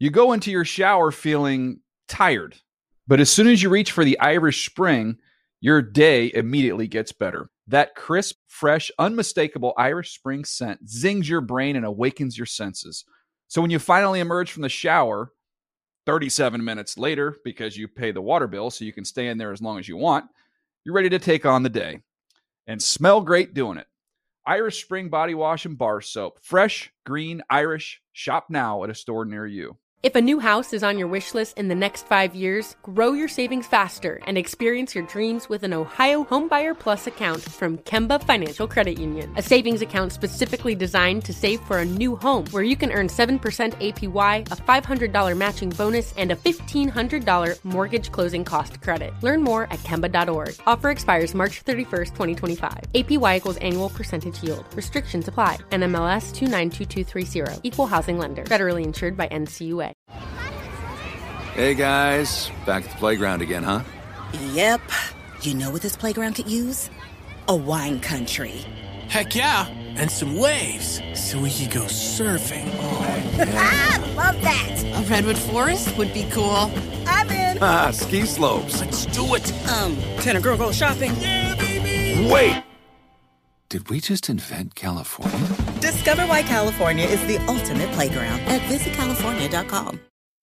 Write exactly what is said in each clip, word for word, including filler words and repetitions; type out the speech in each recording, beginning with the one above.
You go into your shower feeling tired, but as soon as you reach for the Irish Spring, your day immediately gets better. That crisp, fresh, unmistakable Irish Spring scent zings your brain and awakens your senses. So when you finally emerge from the shower, thirty-seven minutes later, because you pay the water bill so you can stay in there as long as you want, you're ready to take on the day. And smell great doing it. Irish Spring Body Wash and Bar Soap. Fresh, green, Irish. Shop now at a store near you. If a new house is on your wish list in the next five years, grow your savings faster and experience your dreams with an Ohio Homebuyer Plus account from Kemba Financial Credit Union. A savings account specifically designed to save for a new home, where you can earn seven percent A P Y, a five hundred dollars matching bonus, and a fifteen hundred dollars mortgage closing cost credit. Learn more at Kemba dot org. Offer expires March thirty-first, twenty twenty-five. A P Y equals annual percentage yield. Restrictions apply. N M L S two nine two two three zero. Equal housing lender. Federally insured by N C U A. Hey guys, back at the playground again, huh? Yep. You know what this playground could use? A wine country. Heck yeah, and some waves so we could go surfing. Oh, yeah. Ah, love that. A redwood forest would be cool. I'm in. Ah, ski slopes. Let's do it. Um, can a girl go shopping? Yeah, baby. Wait! Did we just invent California? Discover why California is the ultimate playground at visit california dot com.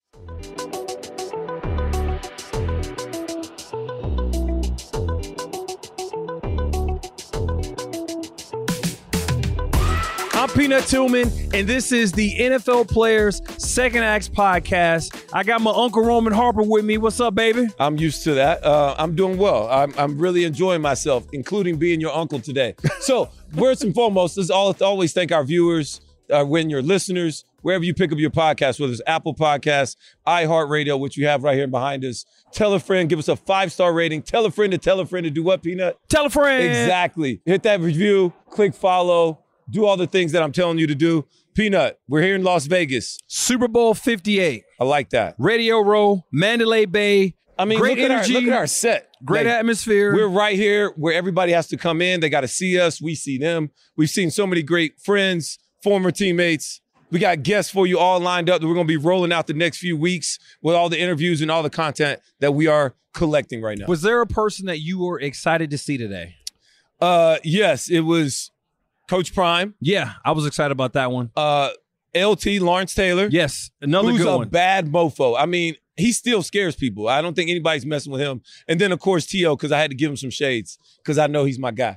I'm Peanut Tillman, and this is the N F L Players Second Acts Podcast. I got my Uncle Roman Harper with me. What's up, baby? I'm used to that. Uh, I'm doing well. I'm, I'm really enjoying myself, including being your uncle today. So, first and foremost, let's all, always thank our viewers, uh, when your listeners, wherever you pick up your podcast, whether it's Apple Podcasts, iHeartRadio, which you have right here behind us. Tell a friend, give us a five-star rating. Tell a friend to tell a friend to do what, Peanut? Tell a friend. Exactly. Hit that review, click follow. Do all the things that I'm telling you to do. Peanut, we're here in Las Vegas. Super Bowl fifty-eight. I like that. Radio Row, Mandalay Bay. I mean, great look, energy. At our, look at our set. Great like, atmosphere. We're right here where everybody has to come in. They got to see us. We see them. We've seen so many great friends, former teammates. We got guests for you all lined up that we're going to be rolling out the next few weeks with all the interviews and all the content that we are collecting right now. Was there a person that you were excited to see today? Uh, yes, it was Coach Prime. Yeah, I was excited about that one. Uh, L T, Lawrence Taylor. Yes, another who's good a one. bad mofo. I mean, he still scares people. I don't think anybody's messing with him. And then, of course, T O, because I had to give him some shades because I know he's my guy.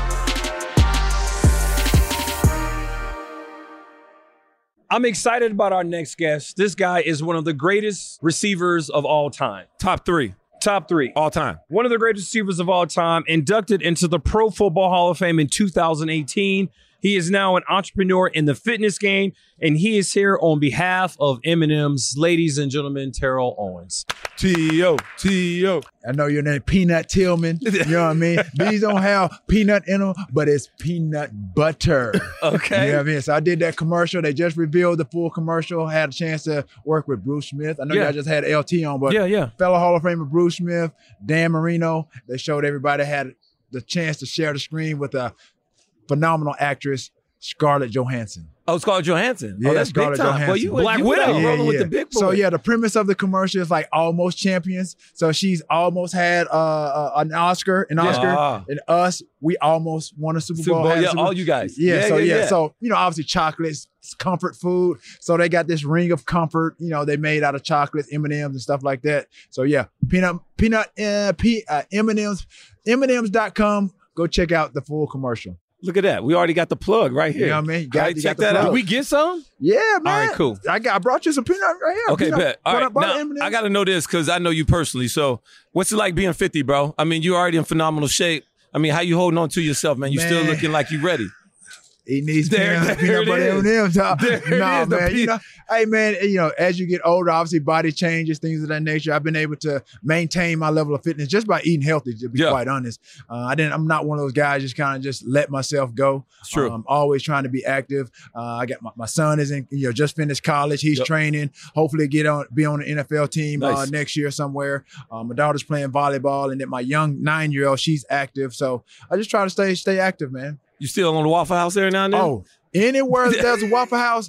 I'm excited about our next guest. This guy is one of the greatest receivers of all time. Top three. Top three. All time. One of the greatest receivers of all time, inducted into the Pro Football Hall of Fame in two thousand eighteen. He is now an entrepreneur in the fitness game, and he is here on behalf of Eminem's, ladies and gentlemen, Terrell Owens. T O, T O. I know your name, Peanut Tillman. You know what I mean? These don't have peanut in them, but it's peanut butter. Okay. You know what I mean? So I did that commercial. They just revealed the full commercial. Had a chance to work with Bruce Smith. I know Yeah. y'all just had L T on, but Yeah, yeah. fellow Hall of Famer Bruce Smith, Dan Marino. They showed everybody had the chance to share the screen with a phenomenal actress, Scarlett Johansson. Oh, Scarlett Johansson. Yeah, oh, that's Scarlett big time. Johansson. Well, you, Black you Widow. out Yeah, rolling with yeah. the big boy. So yeah, the premise of the commercial is like almost champions. So she's almost had uh, uh, an Oscar, an Yeah. Oscar, Ah. and us, we almost won a Super Bowl. Super Bowl, had a yeah, Super- all you guys. Yeah, Yeah, so yeah, yeah, yeah. so you know, obviously chocolates, comfort food. So they got this ring of comfort. You know, they made out of chocolates, M and M's, and stuff like that. So yeah, peanut, peanut, uh, P, uh, M and M's, M and M's dot com. Go check out the full commercial. Look at that. We already got the plug right here. You know what I mean? You got- All right, you check got the that plug. out. Did we get some? Yeah, man. All right, cool. I got. I brought you some peanut right here. Okay, peanut, bet. All butter- right, butter now M and M's. I got to know this because I know you personally. So, what's it like being fifty, bro? I mean, you're already in phenomenal shape. I mean, how you holding on to yourself, man? You still Man. looking like you ready. Eating these There- peanut, there peanut it butter is. M and M's. Huh? There it Nah, is, the man. pe- You know, hey, man. You know, as you get older, obviously body changes, things of that nature. I've been able to maintain my level of fitness just by eating healthy. To be Yeah. quite honest, uh, I didn't. I'm not one of those guys just kind of just let myself go. It's true. I'm always trying to be active. Uh, I got my, my son is in. You know, just finished college. He's Yep. training. Hopefully, get on be on the N F L team uh, Nice. next year somewhere. Uh, my daughter's playing volleyball, and then my young nine year old, she's active. So I just try to stay stay active, man. You still on the Waffle House every now and then? Oh, anywhere that there's a Waffle House,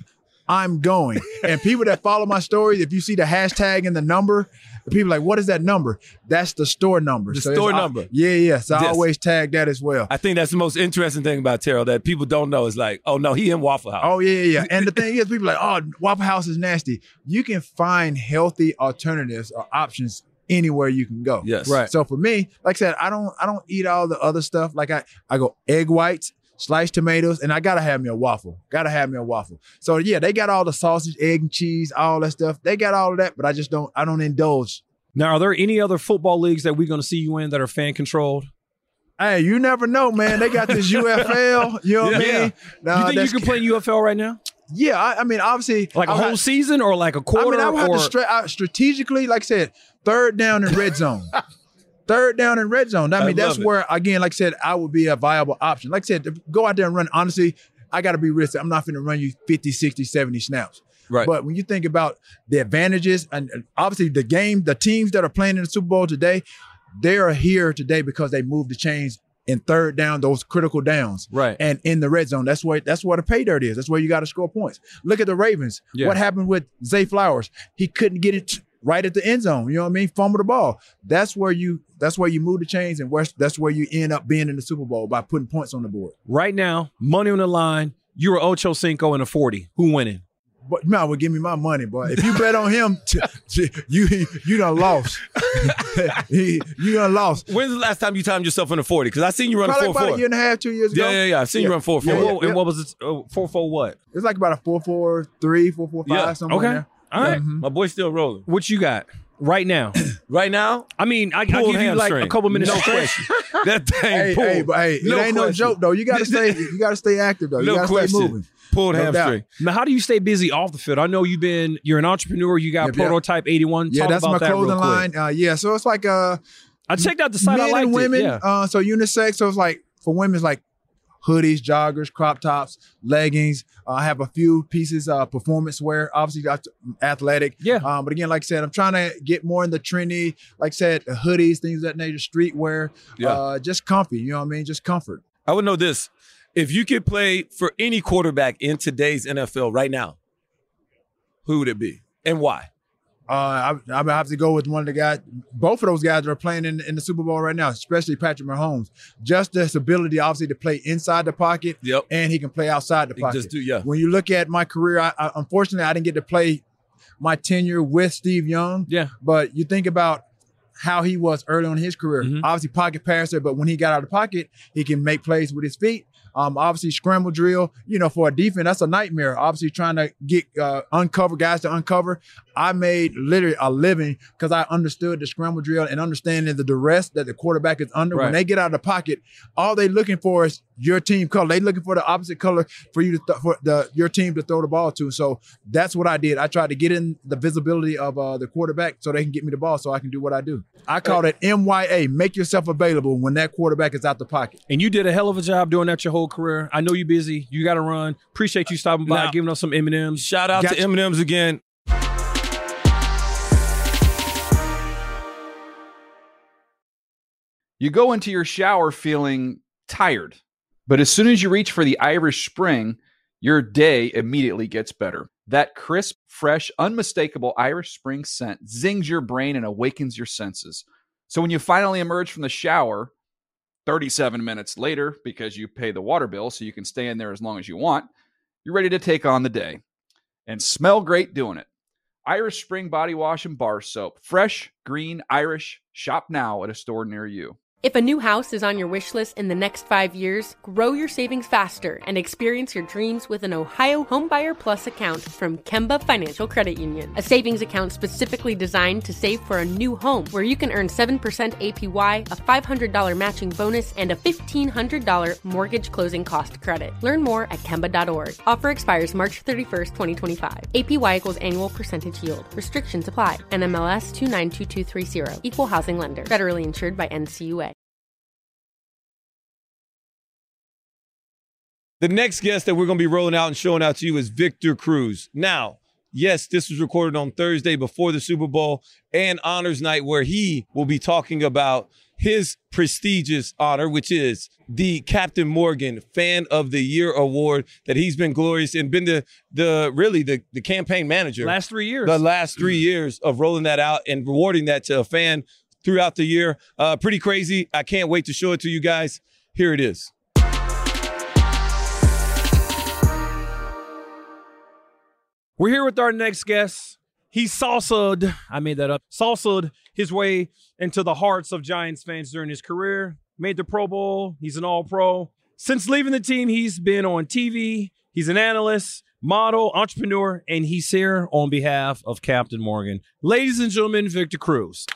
I'm going. And people that follow my stories, if you see the hashtag and the number, the people are like, what is that number? That's the store number. The so store I, number. Yeah, yeah. So Yes. I always tag that as well. I think that's the most interesting thing about Terrell that people don't know is like, oh, no, he in Waffle House. Oh, yeah, yeah. And the thing is, people are like, oh, Waffle House is nasty. You can find healthy alternatives or options anywhere you can go. Yes. Right. So for me, like I said, I don't I don't eat all the other stuff. Like I, I go egg whites, sliced tomatoes, and I gotta have me a waffle. Gotta have me a waffle. So yeah, they got all the sausage, egg, and cheese, all that stuff. They got all of that, but I just don't I don't indulge. Now, are there any other football leagues that we're going to see you in that are fan controlled? Hey, you never know, man. They got this U F L. You know what Yeah. I mean? Nah, you think that's- you can play in U F L right now? Yeah, I, I mean, obviously, Like a I would whole have- season or like a I quarter? mean, I would have or to stra- I, strategically, like I said, third down and red zone. Third down and red zone. I I mean, that's love it. where, again, like I said, I would be a viable option. Like I said, to go out there and run, honestly, I got to be realistic. I'm not going to run you fifty, sixty, seventy snaps. Right. But when you think about the advantages, and and obviously the game, the teams that are playing in the Super Bowl today, they are here today because they moved the chains in third down, those critical downs. Right. And in the red zone, that's where that's where the pay dirt is. That's where you got to score points. Look at the Ravens. Yeah. What happened with Zay Flowers? He couldn't get it right at the end zone. You know what I mean? Fumble the ball. That's where you that's where you move the chains, and where, that's where you end up being in the Super Bowl, by putting points on the board. Right now, money on the line, you're Ocho Cinco and a forty. Who winning? But you might as well give me my money, boy. If you bet on him, t- t- you you done lost. He- you done lost. When's the last time you timed yourself in a forty? Because I seen you run Probably a four about four. a year and a half, two years ago. Yeah, yeah, yeah. I've seen you run four four. Yeah, And yeah, what, yeah. and what was it? Oh, four four what? It's like about a four four three, four four five, Yeah. something Okay. like that. All right. Mhm. My boy's still rolling. What you got right now? Right now, I mean, I, I give Pulled you like a hamstring. couple minutes No to stretch. question. That thing Hey, pulled. hey, but hey, No it ain't no question. joke though. You gotta stay, you gotta stay active though. You No gotta question. stay moving. Pulled No doubt. hamstring. Now, how do you stay busy off the field? I know you've been, you're an entrepreneur. You got Yep, yep. Prototype eighty-one. Yeah, Talk that's about my that real clothing quick. line. Uh, yeah, so it's like uh, I checked out the site. men I liked and women. it. Yeah. Uh, so unisex. So it's like for women, it's like hoodies, joggers, crop tops, leggings. Uh, I have a few pieces, uh, performance wear. Obviously, got athletic. Yeah. Um, but again, like I said, I'm trying to get more in the trendy, like I said, hoodies, things of that nature, streetwear. Yeah. Uh, just comfy. You know what I mean? Just comfort. I would know this. If you could play for any quarterback in today's N F L right now, who would it be and why? Uh, I, I would have to go with one of the guys. Both of those guys that are playing in, in the Super Bowl right now, especially Patrick Mahomes. Just his ability, obviously, to play inside the pocket, Yep. and he can play outside the He can pocket. just do- yeah. When you look at my career, I, I, unfortunately, I didn't get to play my tenure with Steve Young. Yeah. But you think about how he was early on in his career. Mhm. Obviously, pocket passer, but when he got out of the pocket, he can make plays with his feet. Um, obviously, scramble drill, you know, for a defense, that's a nightmare. Obviously, trying to get uh, uncover guys to uncover. I made literally a living because I understood the scramble drill and understanding the duress that the quarterback is under. Right. When they get out of the pocket, all they looking for is your team color. They looking for the opposite color for you to th- for the your team to throw the ball to. So that's what I did. I tried to get in the visibility of uh, the quarterback so they can get me the ball so I can do what I do. I call it M Y A, make yourself available when that quarterback is out the pocket. And you did a hell of a job doing that your whole career. I know you're busy. You got to run. Appreciate you stopping by, Now- giving us some M and M's. Shout out Gotcha. to M and M's again. You go into your shower feeling tired, but as soon as you reach for the Irish Spring, your day immediately gets better. That crisp, fresh, unmistakable Irish Spring scent zings your brain and awakens your senses. So when you finally emerge from the shower, thirty-seven minutes later, because you pay the water bill so you can stay in there as long as you want, you're ready to take on the day and smell great doing it. Irish Spring Body Wash and Bar Soap. Fresh, green, Irish. Shop now at a store near you. If a new house is on your wish list in the next five years, grow your savings faster and experience your dreams with an Ohio Homebuyer Plus account from Kemba Financial Credit Union. A savings account specifically designed to save for a new home, where you can earn seven percent A P Y, a five hundred dollars matching bonus, and a fifteen hundred dollars mortgage closing cost credit. Learn more at Kemba dot org. Offer expires March thirty-first, twenty twenty-five. A P Y equals annual percentage yield. Restrictions apply. N M L S two nine two two three zero. Equal housing lender. Federally insured by N C U A. The next guest that we're going to be rolling out and showing out to you is Victor Cruz. Now, yes, this was recorded on Thursday before the Super Bowl and Honors Night, where he will be talking about his prestigious honor, which is the Captain Morgan Fan of the Year award that he's been glorious and been the the really the, the campaign manager. Last three years. The last three years of rolling that out and rewarding that to a fan throughout the year. Uh, pretty crazy. I can't wait to show it to you guys. Here it is. We're here with our next guest. He salsa'd, I made that up, salsa'd his way into the hearts of Giants fans during his career, made the Pro Bowl, he's an all-pro. Since leaving the team, he's been on T V, he's an analyst, model, entrepreneur, and he's here on behalf of Captain Morgan. Ladies and gentlemen, Victor Cruz.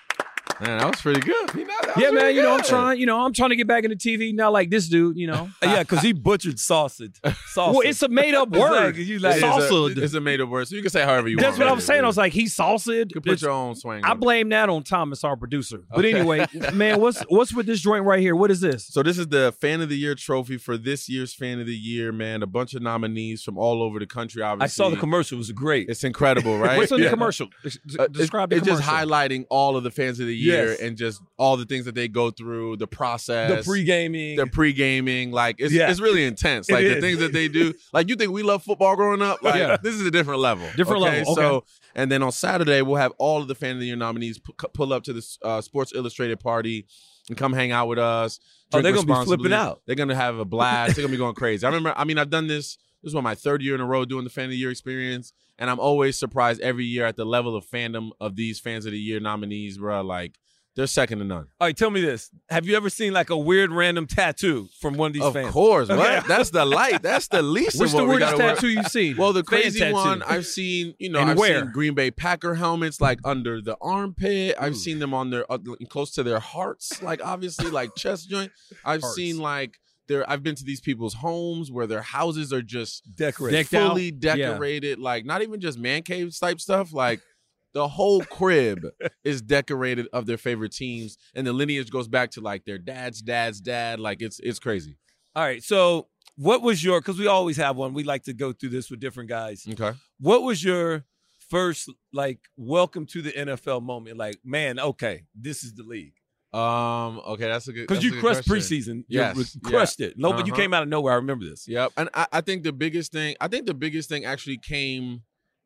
Man, that was pretty good. You know, that was yeah, man, really you know, good. I'm trying, you know, I'm trying to get back into T V, not like this dude, you know. Yeah, because he butchered sausage. sausage. Well, it's a made-up word. Exactly. You like It is a- salsa'd. It's a made-up word, so you can say however you That's want. what I was saying. I was like, he salsa'd. You can put It's- your own swing. I on it. blame that on Thomas, our producer. But Okay. anyway, man, what's what's with this joint right here? What is this? So this is the Fan of the Year trophy for this year's Fan of the Year, man. A bunch of nominees from all over the country, obviously. I saw the commercial. It was great. It's incredible, right? What's in Yeah. the commercial? D- Uh, Describe it's, the it's commercial. just highlighting all of the fans of the year Yes. and just all the things that they go through, the process, the pre-gaming. the pre-gaming. Like it's Yeah. it's really intense. It Like the is. things that they do. Like you think we love football growing up? Like Yeah. this is a different level. Different okay? level, okay. So and then on Saturday we'll have all of the Fan of the Year nominees pu- pull up to the uh, Sports Illustrated party and come hang out with us. Oh, drink they're gonna be responsibly. flipping out. They're gonna have a blast. They're gonna be going crazy. I remember. I mean, I've done this. This is what my third year in a row doing the Fan of the Year experience, and I'm always surprised every year at the level of fandom of these Fans of the Year nominees, bro. Like they're second to none. All right, tell me this. Have you ever seen like a weird random tattoo from one of these Of fans? course, what? Okay. That's the light. That's the least What's of the what we weirdest gotta work. tattoo you've seen? Well, the Fan crazy tattoo. one I've seen, you know, And I've where? seen Green Bay Packer helmets like under the armpit. I've seen them on their uh, close to their hearts, like obviously like chest joint. I've Hearts. seen like their. I've been to these people's homes where their houses are just Decorated. Decked out? fully decorated, like not even just man cave type stuff, like. The whole crib is decorated of their favorite teams, and the lineage goes back to like their dad's dad's dad. Like it's it's crazy. All right, so what was your, because we always have one. We like to go through this with different guys. Okay. What was your first, like, welcome to the N F L moment? Like, man, okay, this is the league. Um. Okay, that's a good. Because that's you a good crushed question. preseason. You Yes, re- crushed it. No, but you Uh-huh. came out of nowhere. I remember this. Yep. And I, I think the biggest thing, I think the biggest thing actually came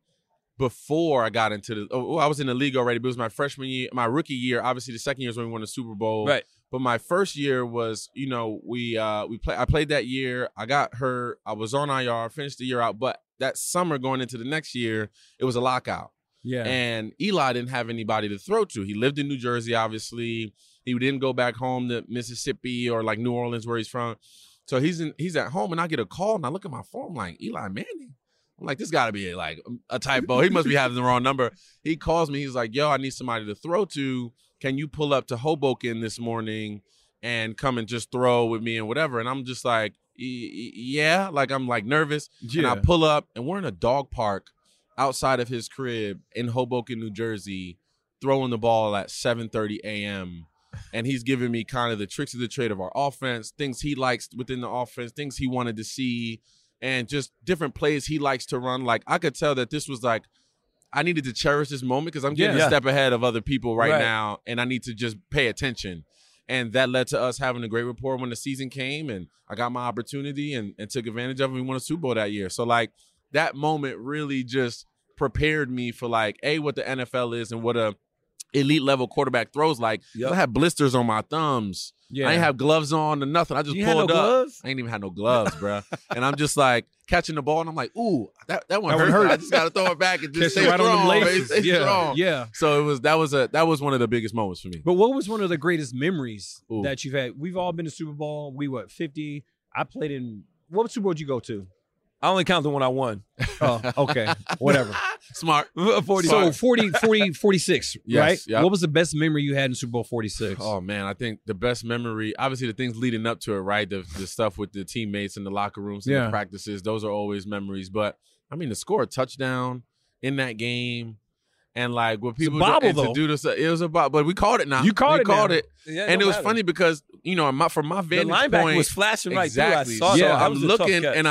before I got into the. Oh, I was in the league already, but it was my freshman year, my rookie year. Obviously, the second year is when we won the Super Bowl. Right. But my first year was, you know, we uh we play. I played that year. I got hurt. I was on I R. Finished the year out. But that summer going into the next year, it was a lockout. yeah. And Eli didn't have anybody to throw to. He lived in New Jersey, obviously. He didn't go back home to Mississippi or like New Orleans where he's from. So he's in he's at home and I get a call and I look at my phone like Eli Manning. I'm like, this gotta be like a typo. He must be having the wrong number. He calls me, he's like, yo, I need somebody to throw to. Can you pull up to Hoboken this morning and come and just throw with me and whatever? And I'm just like, yeah, like I'm like nervous. And I pull up and we're in a dog park outside of his crib in Hoboken, New Jersey, throwing the ball at seven thirty a.m. And he's giving me kind of the tricks of the trade of our offense, things he likes within the offense, things he wanted to see, and just different plays he likes to run. Like I could tell that this was like, I needed to cherish this moment because I'm getting Yeah. a step ahead of other people right, Right. now, and I need to just pay attention. And that led to us having a great rapport when the season came, and I got my opportunity and, and took advantage of it. We won a Super Bowl that year. So like that moment really just prepared me for like, A, what the N F L is and what a elite level quarterback throws like. Yep. I had blisters on my thumbs. Yeah. I ain't have gloves on or nothing. I just You had pulled no up. gloves? I ain't even had no gloves, bro. And I'm just like catching the ball, and I'm like, ooh, that, that one That one hurt. hurt. I just got to throw it back and just Catch stay it right on them strong. laces. Stay Yeah, strong. yeah. So it was that was a that was one of the biggest moments for me. But what was one of the greatest memories Ooh. that you've had? We've all been to Super Bowl. We what fifty? I played in what Super Bowl did you go to? I only count the one I won. Oh, okay, whatever. Smart. forty. So forty, forty, forty-six, Yes, right? yep. What was the best memory you had in Super Bowl forty-six? Oh man, I think the best memory, obviously the things leading up to it, right? The the stuff with the teammates in the locker rooms and Yeah. the practices, those are always memories. But I mean, to score a touchdown in that game, and like what people bobble, and though. to do this, it was a bobble. But we called it now. You called we it called now. it, Yeah, and no it was matter. funny because you know, my, from my The vantage linebacker point, was flashing right exactly. through. I saw So that. That I'm was a tough looking catch. and I. s-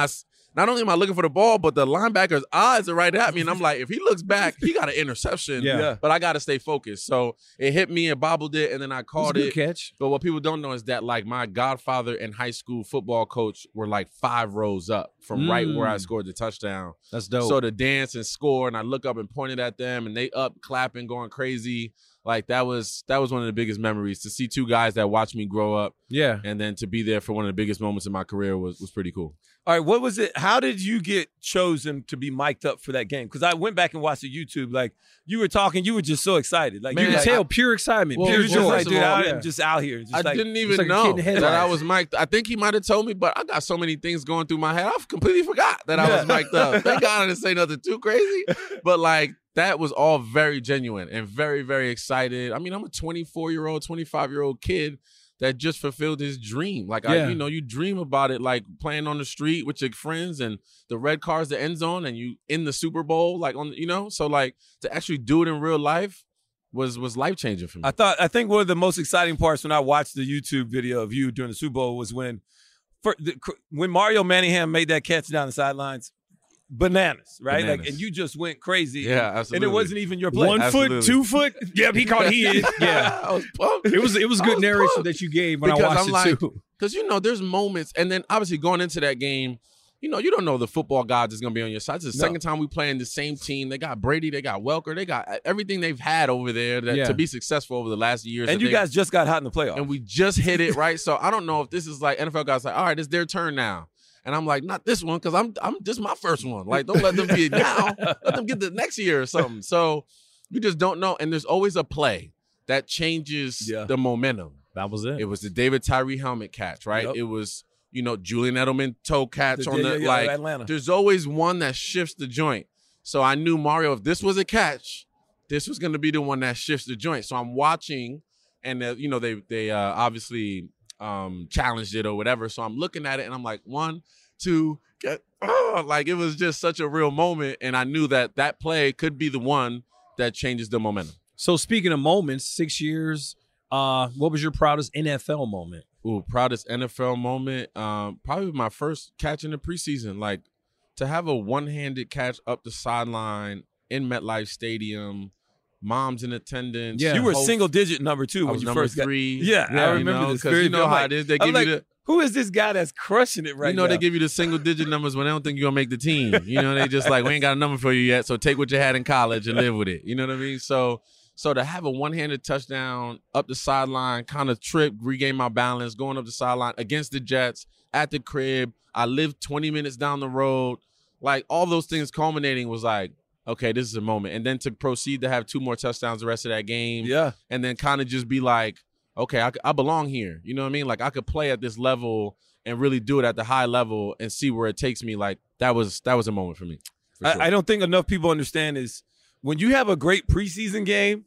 not only am I looking for the ball, but the linebacker's eyes are right at me. And I'm like, if he looks back, he got an interception. Yeah. Yeah. But I got to stay focused. So it hit me and bobbled it, and then I caught It was a it. good catch. But what people don't know is that, like, my godfather and high school football coach were, like, five rows up from right where I Mm. scored the touchdown. That's dope. So to dance and score, and I look up and pointed at them, and they up clapping, going crazy. Like, that was that was one of the biggest memories, to see two guys that watched me grow up, yeah. and then to be there for one of the biggest moments in my career was was pretty cool. All right, what was it? How did you get chosen to be mic'd up for that game? Because I went back and watched the YouTube. Like, you were talking, you were just so excited. Like, Man, you You were can like, tell pure excitement, Well, pure you were just joy. like, first of dude, all, I, yeah. am just out here. Just I like, didn't even like a kid know in the that headlights. I was mic'd. I think he might have told me, but I got so many things going through my head. I completely forgot that I was mic'd up. Thank God I didn't say nothing too crazy. But, like, that was all very genuine and very, very excited. I mean, I'm a twenty-four-year-old, twenty-five-year-old kid that just fulfilled his dream. Like, Yeah. I, you know, you dream about it, like playing on the street with your friends and the red car's the end zone and you in the Super Bowl, like, on, you know? So, like, to actually do it in real life was was life-changing for me. I thought I think one of the most exciting parts when I watched the YouTube video of you during the Super Bowl was when for the, when Mario Manningham made that catch down the sidelines. Bananas, right? Bananas. Like, and you just went crazy. Yeah, and, absolutely. And it wasn't even your play. One Absolutely. foot, two foot. Yep, he caught he is. Yeah. I was pumped. It was it was I good was narration pumped. that you gave when Because I watched I'm it like, too. Because, you know, there's moments, and then obviously going into that game, you know, you don't know the football gods is going to be on your side. It's the No. second time we play in the same team. They got Brady, they got Welker, they got everything they've had over there that, Yeah. to be successful over the last years. And that you they- guys just got hot in the playoffs. and we just hit it, right? So I don't know if this is like N F L guys like, all right, it's their turn now. And I'm like, not this one, because I'm I'm this is my first one. Like, don't let them get it now. Let them get the next year or something. So you just don't know. And there's always a play that changes Yeah. the momentum. That was it. It was the David Tyree helmet catch, right? Yep. It was, you know, Julian Edelman toe catch The- on yeah, the yeah, yeah, like. Atlanta. There's always one that shifts the joint. So I knew, Mario, if this was a catch, this was going to be the one that shifts the joint. So I'm watching, and uh, you know they they uh, obviously um, challenged it or whatever. So I'm looking at it, and I'm like, one, two, get, oh, like it was just such a real moment, and I knew that that play could be the one that changes the momentum. So speaking of moments, six years. Uh, what was your proudest N F L moment? Ooh, proudest N F L moment. Um, probably my first catch in the preseason. Like, to have a one-handed catch up the sideline in MetLife Stadium, moms in attendance. Yeah. you were host- single digit number two I when was you number first got. three. Yeah, I you remember know, this. 'cause Very you know good. how I'm it is. They I'm give you like, the, who is this guy that's crushing it right you know, now? they give you the single-digit numbers when they don't think you're gonna make the team. You know, they just like, we ain't got a number for you yet, so take what you had in college and live with it. You know what I mean? So, so to have a one-handed touchdown up the sideline, kind of trip, regain my balance, going up the sideline against the Jets at the crib. I lived twenty minutes down the road. Like, all those things culminating was like, okay, this is a moment. And then to proceed to have two more touchdowns the rest of that game. yeah. And then kind of just be like, okay, I, I belong here. You know what I mean? Like, I could play at this level and really do it at the high level and see where it takes me. Like, that was that was a moment for me. for sure. I, I don't think enough people understand is when you have a great preseason game,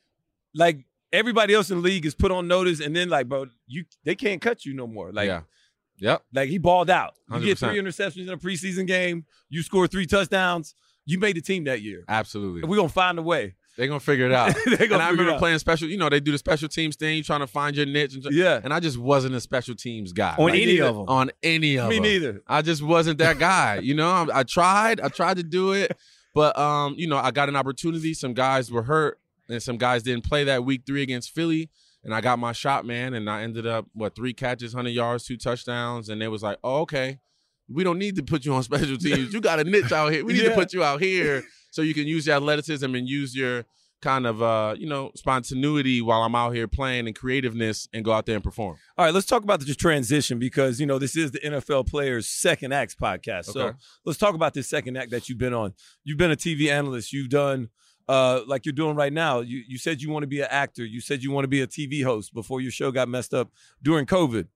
like everybody else in the league is put on notice, and then like, bro, you they can't cut you no more. Like, yeah. Yep. like he balled out. You one hundred get percent. three interceptions in a preseason game. You score three touchdowns. You made the team that year. Absolutely. And we're gonna find a way. They're going to figure it out. They're gonna and I figure it remember out. playing special, you know, they do the special teams thing, trying to find your niche. And, Yeah. and I just wasn't a special teams guy. On Like, any of them. On any of Me them. neither. I just wasn't that guy. You know, I, I tried. I tried to do it. But, um, you know, I got an opportunity. Some guys were hurt, and some guys didn't play that week three against Philly. And I got my shot, man. And I ended up, what, three catches, one hundred yards, two touchdowns. And they was like, oh, okay. We don't need to put you on special teams. You got a niche out here. We need Yeah. to put you out here so you can use your athleticism and use your kind of, uh, you know, spontaneity while I'm out here playing and creativeness and go out there and perform. All right, let's talk about the transition because, you know, this is the N F L Players Second Acts podcast. So Okay. let's talk about this second act that you've been on. You've been a T V analyst. You've done, uh, like you're doing right now. You, you said you want to be an actor. You said you want to be a T V host before your show got messed up during COVID.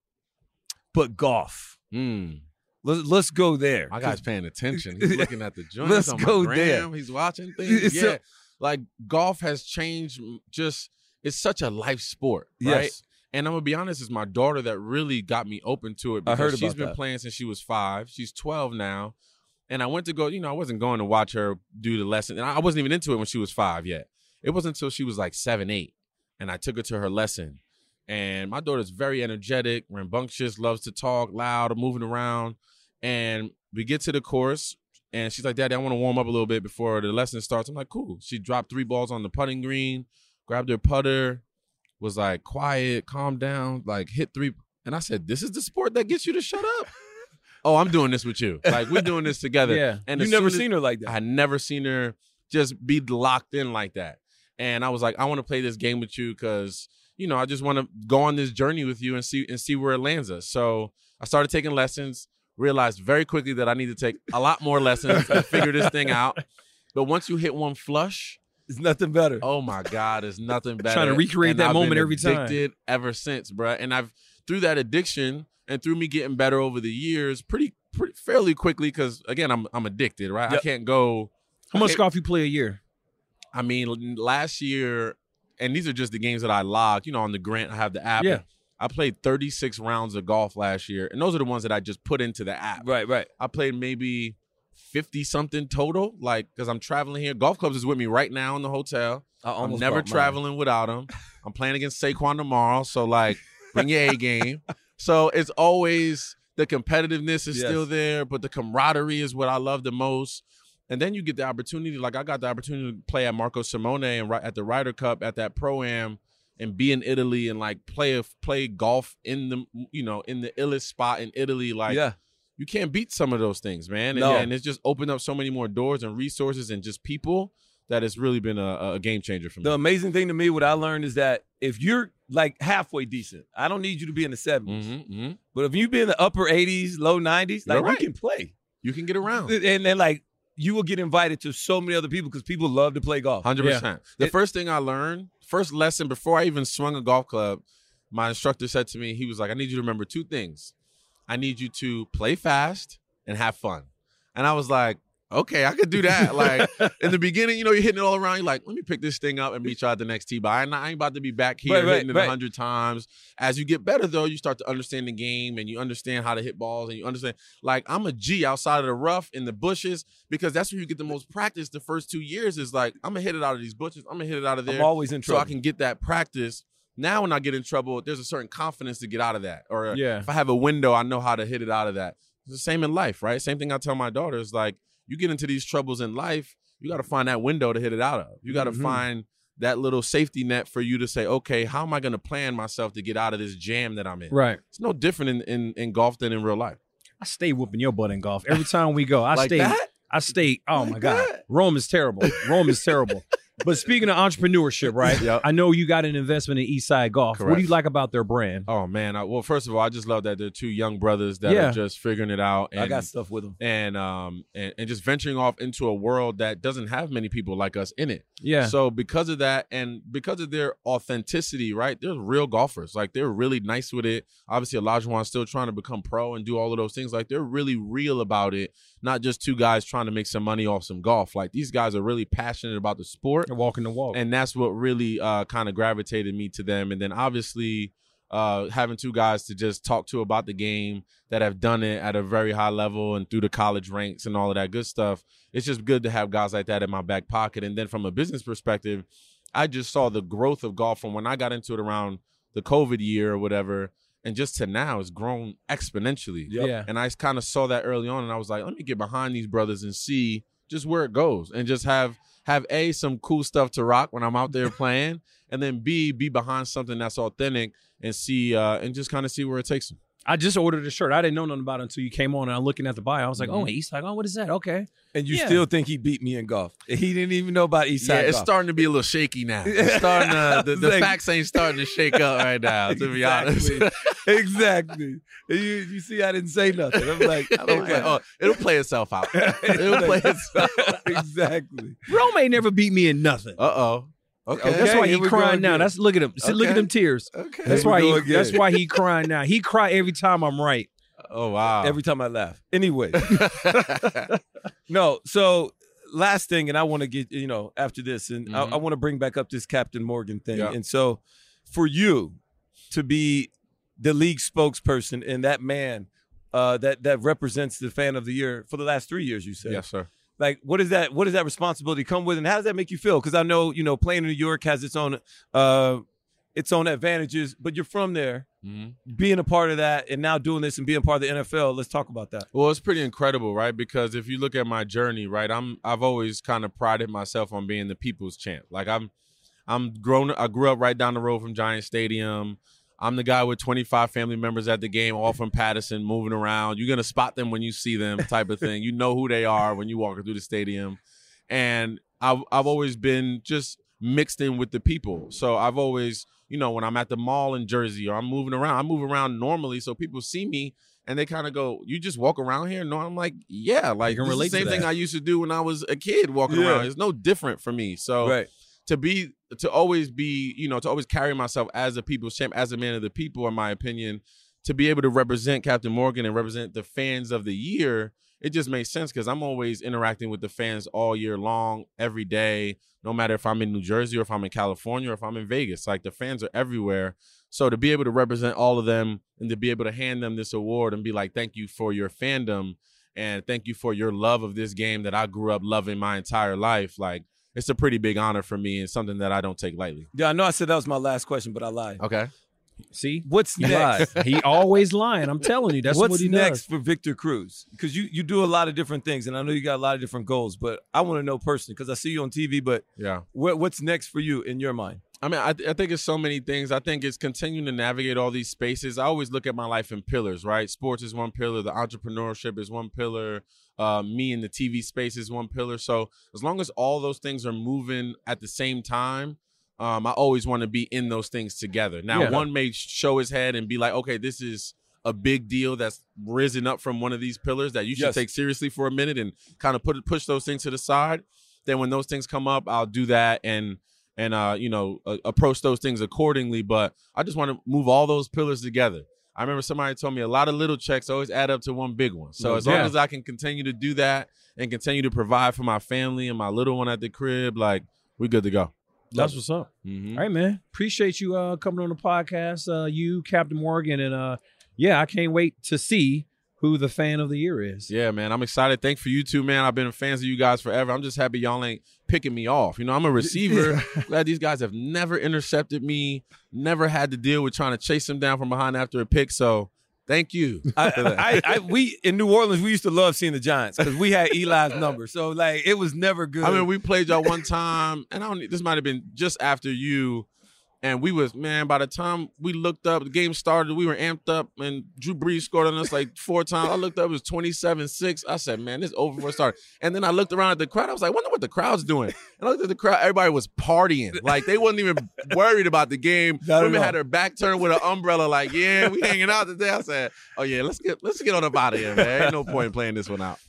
But golf. Mm. Let's, let's go there. My guy's paying attention. He's looking at the joints Let's on go my there. gram. He's watching things. So- Yeah. Like, golf has changed just, it's such a life sport, right? Yes. And I'm going to be honest, it's my daughter that really got me open to it I because heard she's about been that. playing since she was five. She's twelve now. And I went to go, you know, I wasn't going to watch her do the lesson. And I wasn't even into it when she was five yet. It wasn't until she was like seven, eight. And I took her to her lesson. And my daughter's very energetic, rambunctious, loves to talk, loud, moving around. And we get to the course, and she's like, Daddy, I want to warm up a little bit before the lesson starts. I'm like, cool. She dropped three balls on the putting green, grabbed her putter, was like, quiet, calm down, like hit three. And I said, this is the sport that gets you to shut up? Oh, I'm doing this with you. Like, we're doing this together. Yeah. And You've as never soon as- seen her like that. I had never seen her just be locked in like that. And I was like, I want to play this game with you because, you know, I just want to go on this journey with you and see and see where it lands us. So I started taking lessons, realized very quickly that I need to take a lot more lessons to figure this thing out. But once you hit one flush, it's nothing better. Oh my God, it's nothing better. Trying to recreate And that I've moment been every time. Addicted ever since, bro. And I've through that addiction and through me getting better over the years, pretty, pretty fairly quickly, because again, I'm I'm addicted, right? Yep. I can't go. How much okay, golf you play a year? I mean, last year, and these are just the games that I logged. You know, on the Grant, I have the app. Yeah. I played thirty-six rounds of golf last year, and those are the ones that I just put into the app. Right, right. I played maybe fifty something total, like because I'm traveling here. Golf clubs is with me right now in the hotel. I I'm almost never bought mine. traveling without them. I'm playing against Saquon tomorrow, so like, bring your A game. So it's always the competitiveness is Yes. still there, but the camaraderie is what I love the most. And then you get the opportunity, like I got the opportunity to play at Marco Simone and right at the Ryder Cup at that Pro-Am and be in Italy and like play a, play golf in the, you know, in the illest spot in Italy. Like, Yeah. you can't beat some of those things, man. And, No. and it's just opened up so many more doors and resources and just people that it's really been a, a game changer for me. The amazing thing to me, what I learned is that if you're like halfway decent, I don't need you to be in the seventies. Mm-hmm, mm-hmm. But if you be in the upper eighties, low nineties, like You're right. you can play. You can get around. And then like you will get invited to so many other people because people love to play golf. one hundred percent. The It- first thing I learned, first lesson before I even swung a golf club, my instructor said to me, he was like, I need you to remember two things. I need you to play fast and have fun. And I was like, okay, I could do that. Like in the beginning, you know, you're hitting it all around. You're like, let me pick this thing up and meet you at the next tee. But I ain't, I ain't about to be back here Right, right, hitting it a right. hundred times. As you get better, though, you start to understand the game and you understand how to hit balls and you understand. Like I'm a G outside of the rough in the bushes because that's where you get the most practice. The first two years is like I'm gonna hit it out of these bushes. I'm gonna hit it out of there. I'm always in so trouble. I can get that practice. Now, when I get in trouble, there's a certain confidence to get out of that. Or Yeah. if I have a window, I know how to hit it out of that. It's the same in life, right? Same thing I tell my daughters, like, you get into these troubles in life, you got to find that window to hit it out of. You got to Mhm. find that little safety net for you to say, okay, how am I going to plan myself to get out of this jam that I'm in? Right. It's no different in, in, in golf than in real life. I stay whooping your butt in golf every time we go. I Like stay. that? I stay. Oh Like my God, that? Rome is terrible. Rome is terrible. But speaking of entrepreneurship, right? Yep. I know you got an investment in Eastside Golf. What do Correct. you like about their brand? Oh, man. I, well, first of all, I just love that they're two young brothers that Yeah. are just figuring it out. And, I got stuff with them. and um and, and just venturing off into a world that doesn't have many people like us in it. Yeah. So because of that and because of their authenticity, right? They're real golfers. Like they're really nice with it. Obviously, Olajuwon's still trying to become pro and do all of those things. Like they're really real about it. Not just two guys trying to make some money off some golf. Like these guys are really passionate about the sport. They're walking the walk. And that's what really uh, kind of gravitated me to them. And then obviously uh, having two guys to just talk to about the game that have done it at a very high level and through the college ranks and all of that good stuff. It's just good to have guys like that in my back pocket. And then from a business perspective, I just saw the growth of golf from when I got into it around the COVID year or whatever. And just to now, it's grown exponentially. Yep. Yeah. And I kind of saw that early on, and I was like, let me get behind these brothers and see just where it goes, and just have have A, some cool stuff to rock when I'm out there playing, and then B, be behind something that's authentic and see uh, and just kind of see where it takes them. I just ordered a shirt. I didn't know nothing about it until you came on and I'm looking at the bio. I was like, Mhm. oh, Eastside. Oh, what is that? Okay. And you Yeah. still think he beat me in golf. He didn't even know about Eastside Yeah, it's Golf. starting to be a little shaky now. It's starting to, the, the It's like- facts ain't starting to shake up right now, to be honest. Exactly. Exactly. And You, you see, I didn't say nothing. I'm like, Okay. okay. Oh, it'll play itself out. It'll play itself out. Exactly. Rome ain't never beat me in nothing. Uh-oh. Okay. That's why here he we go crying now. again. That's look at him. See, Look at Okay. them tears. Okay. That's Here why we he. go again. That's why he crying now. He cry every time I'm right. Oh, wow. Every time I laugh. Anyway. No, so last thing, and I want to get, you know, after this, and I, Mhm. I want to bring back up this Captain Morgan thing. Yeah. And so for you to be the league spokesperson and that man uh, that that represents the fan of the year for the last three years, you said. Yes, sir. Like, what is that? What does that responsibility come with, and how does that make you feel? Because I know, you know, playing in New York has its own, uh, its own advantages. But you're from there. Mm-hmm. being a part of that and now doing this and being part of the N F L. Let's talk about that. Well, it's pretty incredible, right? Because if you look at my journey, right, I'm I've always kind of prided myself on being the people's champ. Like I'm I'm grown I grew up right down the road from Giant Stadium. I'm the guy with twenty-five family members at the game, all from Patterson, moving around. You're going to spot them when you see them, type of thing. You know who they are when you walk through the stadium. And I've, I've always been just mixed in with the people. So I've always, you know, when I'm at the mall in Jersey or I'm moving around, I move around normally so people see me and they kind of go, you just walk around here? No, I'm like, yeah, like can this is relate the same to thing that. I used to do when I was a kid walking Yeah. around. It's no different for me. So Right. to be, to always be, you know, to always carry myself as a people's champ, as a man of the people, in my opinion, to be able to represent Captain Morgan and represent the fans of the year, it just makes sense because I'm always interacting with the fans all year long, every day, no matter if I'm in New Jersey or if I'm in California or if I'm in Vegas. Like, the fans are everywhere. So to be able to represent all of them and to be able to hand them this award and be like, thank you for your fandom and thank you for your love of this game that I grew up loving my entire life, like, it's a pretty big honor for me and something that I don't take lightly. Yeah, I know I said that was my last question, but I lied. Okay. See, What's he next? lied. He always lying. I'm telling you, that's What's what he next does. for Victor Cruz? Because you, you do a lot of different things, and I know you got a lot of different goals, but I want to know personally because I see you on T V, but Yeah. what, what's next for you in your mind? I mean, I, th- I think it's so many things. I think it's continuing to navigate all these spaces. I always look at my life in pillars, right? Sports is one pillar. The entrepreneurship is one pillar. Uh, me in the T V space is one pillar. So as long as all those things are moving at the same time, um, I always want to be in those things together. Now, Yeah. one may show his head and be like, okay, this is a big deal that's risen up from one of these pillars that you should Yes. take seriously for a minute and kind of put push those things to the side. Then when those things come up, I'll do that and and uh, you know, uh, approach those things accordingly. But I just want to move all those pillars together. I remember somebody told me a lot of little checks always add up to one big one. So as long Yeah. as I can continue to do that and continue to provide for my family and my little one at the crib, like, we good to go. That's what's up. Mhm. All right, man. Appreciate you uh, coming on the podcast. Uh, you, Captain Morgan, and uh, yeah, I can't wait to see who the fan of the year is. Yeah, man, I'm excited. Thanks for you too, man. I've been fans of you guys forever. I'm just happy y'all ain't picking me off. You know, I'm a receiver. Glad these guys have never intercepted me, never had to deal with trying to chase them down from behind after a pick. So thank you. I, I, I, we in New Orleans, we used to love seeing the Giants because we had Eli's number. So like, it was never good. I mean, we played y'all one time, and I don't. This might have been just after you, and we was man. By the time we looked up, the game started. We were amped up, and Drew Brees scored on us like four times. I looked up, it was twenty-seven six. I said, man, this is over before it started. And then I looked around at the crowd. I was like, wonder what the crowd's doing. And I looked at the crowd. Everybody was partying. Like, they wasn't even worried about the game. Not at Women all. had their back turned with an umbrella. Like, yeah, we hanging out today. I said, oh yeah, let's get let's get on up out of here, man. Ain't no point in playing this one out.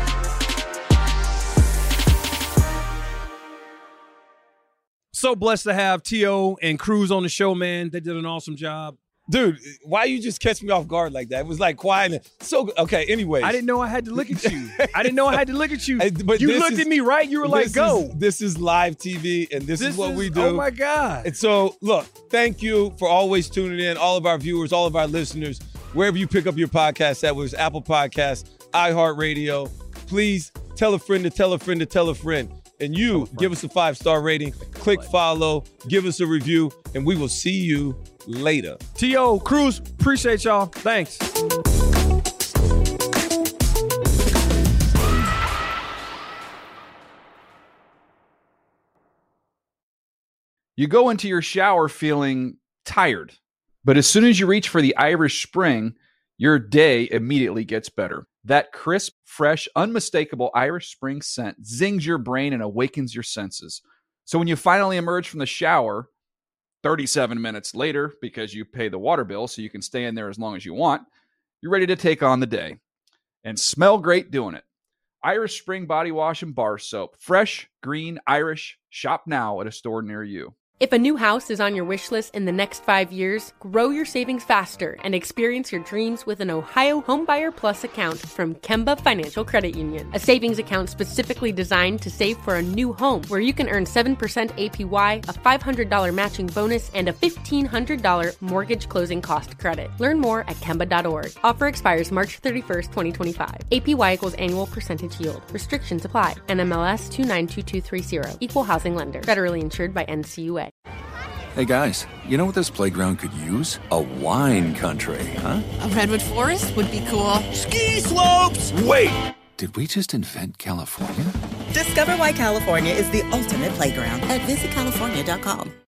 So blessed to have T O and Cruz on the show, man. They did an awesome job. Dude, why you just catch me off guard like that? It was like quiet. And so okay. Anyways, I didn't know I had to look at you. I didn't know I had to look at you. Hey, but you this looked is- at me, right? You were like, this go. Is, this is live T V, and this, This is what we do. Oh, my God. And so, look, thank you for always tuning in, all of our viewers, all of our listeners, wherever you pick up your podcast, that was Apple Podcasts, iHeartRadio. Please tell a friend to tell a friend to tell a friend. And you, give us a five-star rating, click follow, give us a review, and we will see you later. T O, Cruz, appreciate y'all. Thanks. You go into your shower feeling tired, but as soon as you reach for the Irish Spring, your day immediately gets better. That crisp, fresh, unmistakable Irish Spring scent zings your brain and awakens your senses. So when you finally emerge from the shower, thirty-seven minutes later, because you pay the water bill so you can stay in there as long as you want, you're ready to take on the day and smell great doing it. Irish Spring Body Wash and Bar Soap. Fresh, green, Irish. Shop now at a store near you. If a new house is on your wish list in the next five years, grow your savings faster and experience your dreams with an Ohio Homebuyer Plus account from Kemba Financial Credit Union. A savings account specifically designed to save for a new home where you can earn seven percent A P Y, a five hundred dollars matching bonus, and a fifteen hundred dollars mortgage closing cost credit. Learn more at Kemba dot org. Offer expires March thirty-first, twenty twenty-five. A P Y equals annual percentage yield. Restrictions apply. N M L S two nine two two three zero. Equal housing lender. Federally insured by N C U A. Hey guys, you know what this playground could use? A wine country, huh? A redwood forest would be cool. Ski slopes! Wait! Did we just invent California? Discover why California is the ultimate playground at visit california dot com.